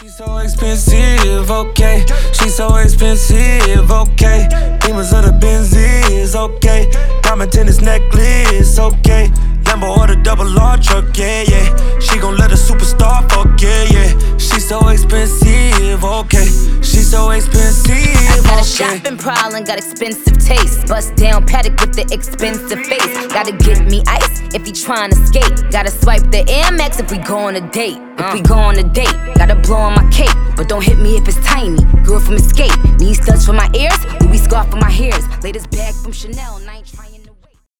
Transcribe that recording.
She's so expensive, okay. She's so expensive, okay. Demons of the Benzies, okay. Diamond tennis necklace, okay. Lambo or the double R truck, yeah, yeah. She gon' let a superstar fuck, yeah, yeah. She's so expensive, okay. She's so expensive, I got a okay. shopping problem, got expensive taste. Bust down paddock with the expensive face. Gotta get me ice if he tryna skate. Gotta swipe the Air Max if we go on a date. If we go on a date, gotta blow on my cape. But don't hit me if it's tiny. Girl from Escape. Need studs for my ears, Louis scarf for my hairs. Latest bag from Chanel, and I ain't trying